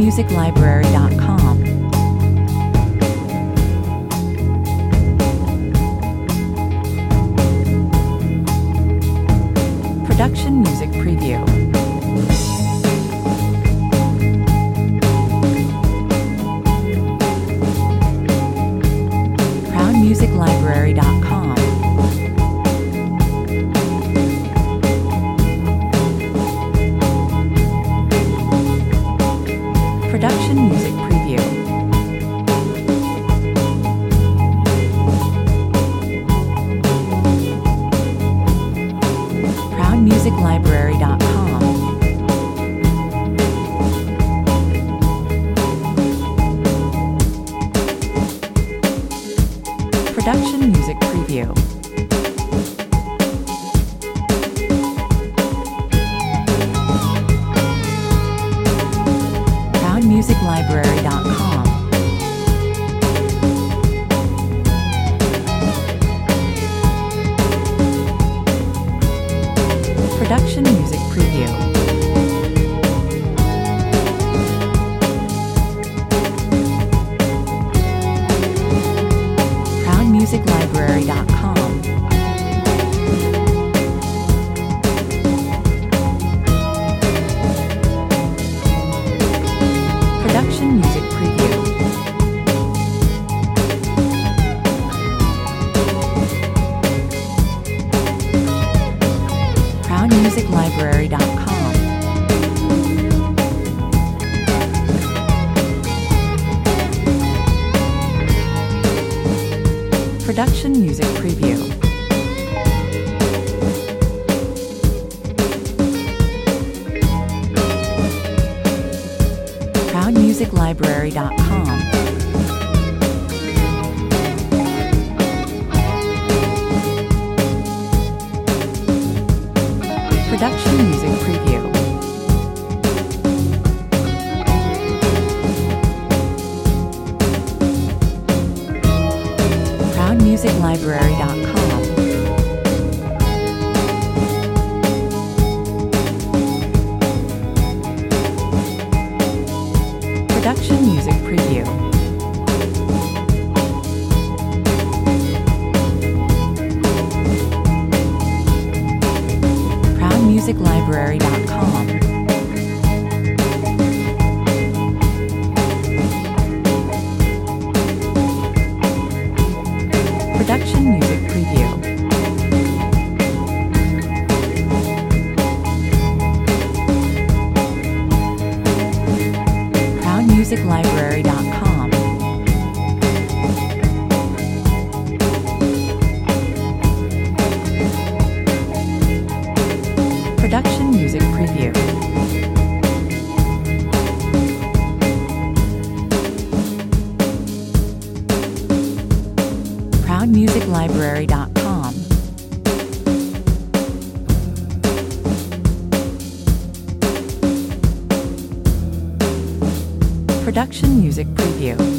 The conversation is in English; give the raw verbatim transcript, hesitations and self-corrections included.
music library dot com. Production Music Preview. Crown Music Library dot com. Production Music Preview. Crown Music Library dot com. Production Music Preview. music library dot com. Production Music Preview. Crown music library dot com. Production Music Preview. Crown music library dot com. Production Music Preview. Crown music library dot com. Production Music Preview. Crown music library dot com. Production Music Preview. Crown music library dot com. Production Music Preview. Crown music library dot com. Production Music Preview. Crown music library dot com. Production Music Preview.